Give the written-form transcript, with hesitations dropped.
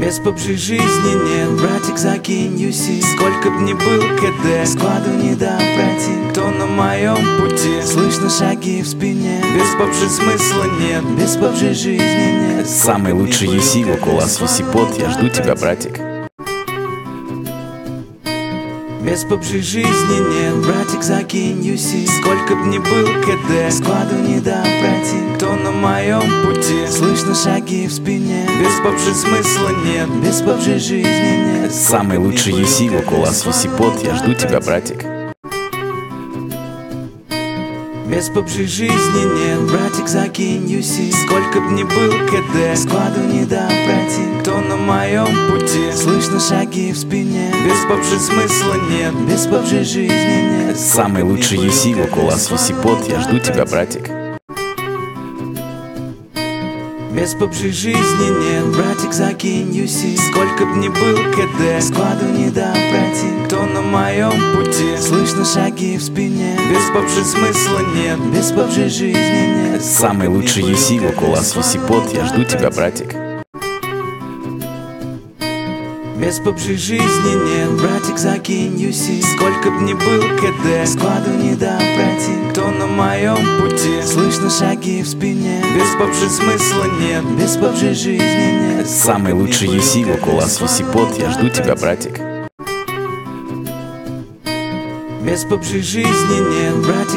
Без PUBG жизни нет, братик, закинь UC. Сколько б ни был КД, складу не дам пройти. Кто на моем пути, слышно шаги в спине. Без PUBG смысла нет, без PUBG жизни нет. Самый лучший UC, Вокулас UC Pod, я жду тебя, братик. Без PUBG жизни нет, братик, закинь UC. Сколько б ни был КД, складу не дам пройти. Кто на моем пути, слышно шаги в спине. Без PUBG смысла нет, без PUBG жизни нет. Самый лучший UC, Вокулас UC Pod, я жду тебя, братик. Без PUBG жизни нет, братик, закинь UC. Сколько б ни был КД, складу не дам пройти. Кто на моем пути, слышно шаги в спине. Без PUBG смысла нет, без PUBG жизни нет. Самый лучший UC, Вокулас UC Pod, я жду тебя, братик. Без PUBG жизни нет, братик, закинь UC. Сколько б ни был КД, складу не дам пройти. Кто на моем пути, слышно шаги в спине. Без PUBG смысла нет, без PUBG жизни нет. Самый лучший UC, Вокулас UC Pod, я жду тебя, братик. Без PUBG жизни нет, братик, закинь UC. Сколько б ни был КД, складу не дам пройти. Кто на моем пути, слышно шаги в спине. Без PUBG смысла нет, без PUBG жизни нет. Самый лучший UC, Вокулас UC Pod, я жду тебя, братик. Без PUBG жизни нет, братик,